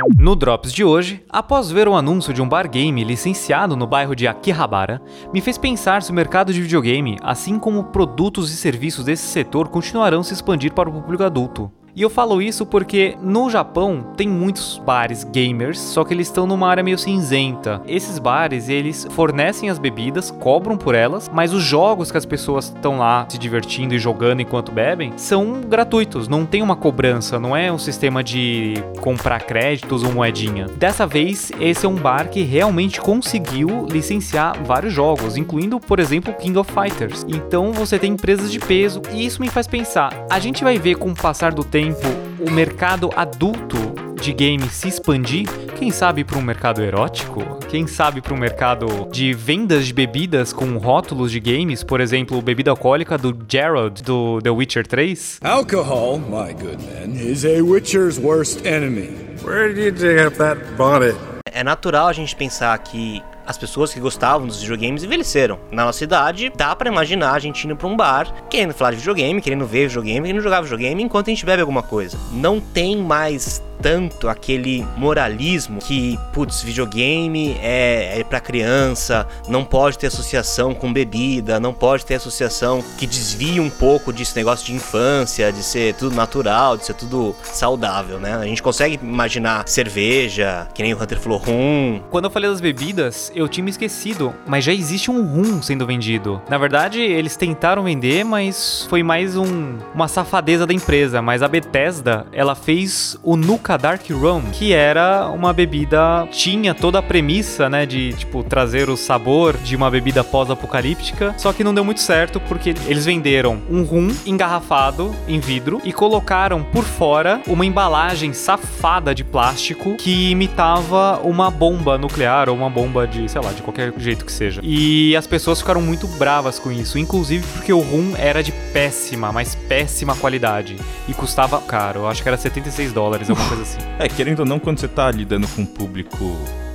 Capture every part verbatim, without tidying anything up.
No Drops de hoje, após ver o anúncio de um bar game licenciado no bairro de Akihabara, me fez pensar se o mercado de videogame, assim como produtos e serviços desse setor, continuarão se expandir para o público adulto. E eu falo isso porque no Japão tem muitos bares gamers, só que eles estão numa área meio cinzenta. Esses bares, eles fornecem as bebidas, cobram por elas, mas os jogos que as pessoas estão lá se divertindo e jogando enquanto bebem são gratuitos, não tem uma cobrança, não é um sistema de comprar créditos ou moedinha. Dessa vez, esse é um bar que realmente conseguiu licenciar vários jogos, incluindo, por exemplo, King of Fighters. Então você tem empresas de peso e isso me faz pensar, a gente vai ver com o passar do tempo o mercado adulto de games se expandir, quem sabe para um mercado erótico, quem sabe para um mercado de vendas de bebidas com rótulos de games, por exemplo, bebida alcoólica do Geralt do The Witcher três. Alcohol, my good man, is a Witcher's worst enemy. Where did you get that body? É natural a gente pensar que as pessoas que gostavam dos videogames envelheceram. Na nossa idade, dá pra imaginar a gente indo pra um bar, querendo falar de videogame, querendo ver videogame, querendo jogar videogame, enquanto a gente bebe alguma coisa. Não tem mais tanto aquele moralismo que, putz, videogame é, é pra criança, não pode ter associação com bebida, não pode ter associação que desvie um pouco desse negócio de infância, de ser tudo natural, de ser tudo saudável, né? A gente consegue imaginar cerveja, que nem o Hunter falou, rum. Quando eu falei das bebidas, eu tinha me esquecido, mas já existe um rum sendo vendido. Na verdade, eles tentaram vender, mas foi mais um, uma safadeza da empresa. Mas a Bethesda, ela fez o Nuka Dark Rum, que era uma bebida, tinha toda a premissa, né, de, tipo, trazer o sabor de uma bebida pós-apocalíptica, só que não deu muito certo, porque eles venderam um rum engarrafado em vidro e colocaram por fora uma embalagem safada de plástico que imitava uma bomba nuclear ou uma bomba de, sei lá, de qualquer jeito que seja. E as pessoas ficaram muito bravas com isso, inclusive porque o rum era de péssima, mas péssima qualidade e custava caro, eu acho que era setenta e seis dólares, alguma coisa assim. É, querendo ou não, quando você tá lidando com um público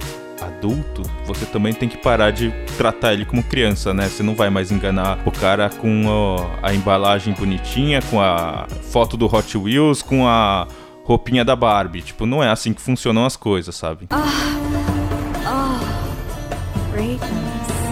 adulto, você também tem que parar de tratar ele como criança, né? Você não vai mais enganar o cara com ó, a embalagem bonitinha, com a foto do Hot Wheels, com a roupinha da Barbie. Tipo, não é assim que funcionam as coisas, sabe? Oh, oh, greatness.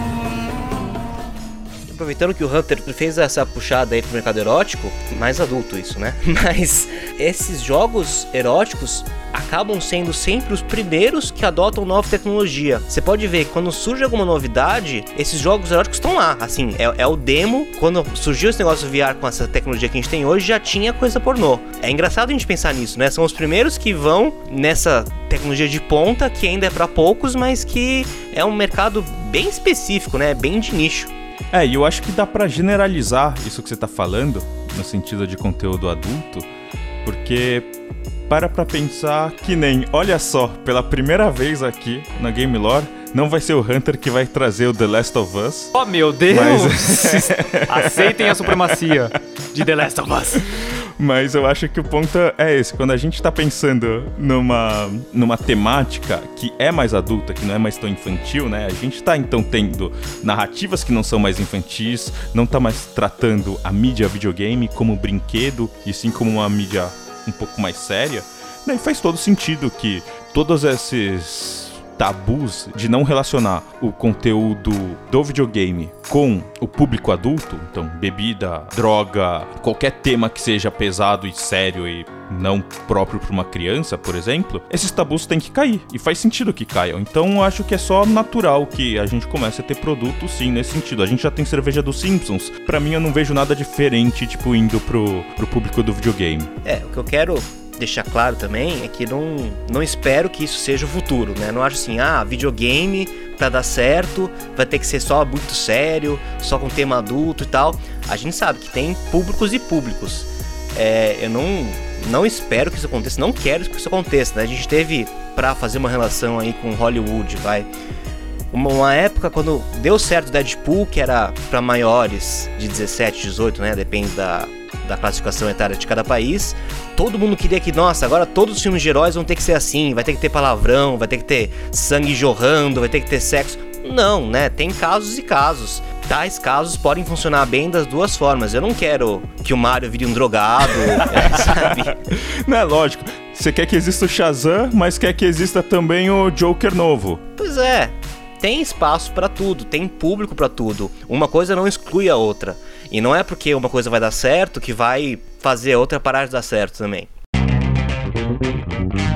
Aproveitando que o Hunter fez essa puxada aí pro mercado erótico, mais adulto isso, né? Mas esses jogos eróticos acabam sendo sempre os primeiros que adotam nova tecnologia. Você pode ver que quando surge alguma novidade, esses jogos eróticos estão lá. Assim, é, é o demo. Quando surgiu esse negócio do V R com essa tecnologia que a gente tem hoje, já tinha coisa pornô. É engraçado a gente pensar nisso, né? São os primeiros que vão nessa tecnologia de ponta, que ainda é pra poucos, mas que é um mercado bem específico, né? Bem de nicho. É, e eu acho que dá pra generalizar isso que você tá falando, no sentido de conteúdo adulto, porque para pra pensar que nem, olha só, pela primeira vez aqui na Game Lore, não vai ser o Hunter que vai trazer o The Last of Us. Oh, meu Deus! Mas... aceitem a supremacia de The Last of Us. Mas eu acho que o ponto é esse, quando a gente tá pensando numa, numa temática que é mais adulta, que não é mais tão infantil, né? A gente tá então tendo narrativas que não são mais infantis, não tá mais tratando a mídia videogame como brinquedo, e sim como uma mídia um pouco mais séria. Daí faz todo sentido que todos esses tabus de não relacionar o conteúdo do videogame com o público adulto, então bebida, droga, qualquer tema que seja pesado e sério e não próprio para uma criança, por exemplo, esses tabus têm que cair, e faz sentido que caiam. Então eu acho que é só natural que a gente comece a ter produto, sim, nesse sentido. A gente já tem cerveja dos Simpsons, pra mim eu não vejo nada diferente, tipo, indo pro, pro público do videogame. É, o que eu quero deixar claro também é que não, não espero que isso seja o futuro, né? Não acho assim, ah, videogame pra dar certo vai ter que ser só muito sério, só com tema adulto e tal. A gente sabe que tem públicos e públicos. É, eu não, não espero que isso aconteça, não quero que isso aconteça, né? A gente teve, pra fazer uma relação aí com Hollywood, vai, uma, uma época quando deu certo o Deadpool, que era pra maiores de dezessete, dezoito, né? Depende da... da classificação etária de cada país. Todo mundo queria que, nossa, agora todos os filmes de heróis vão ter que ser assim, vai ter que ter palavrão, vai ter que ter sangue jorrando, vai ter que ter sexo. Não, né? Tem casos e casos. Tais casos podem funcionar bem das duas formas. Eu não quero que o Mario vire um drogado, sabe? Não é lógico. Você quer que exista o Shazam, mas quer que exista também o Joker novo. Pois é, tem espaço pra tudo, tem público pra tudo. Uma coisa não exclui a outra. E não é porque uma coisa vai dar certo que vai fazer a outra parar de dar certo também.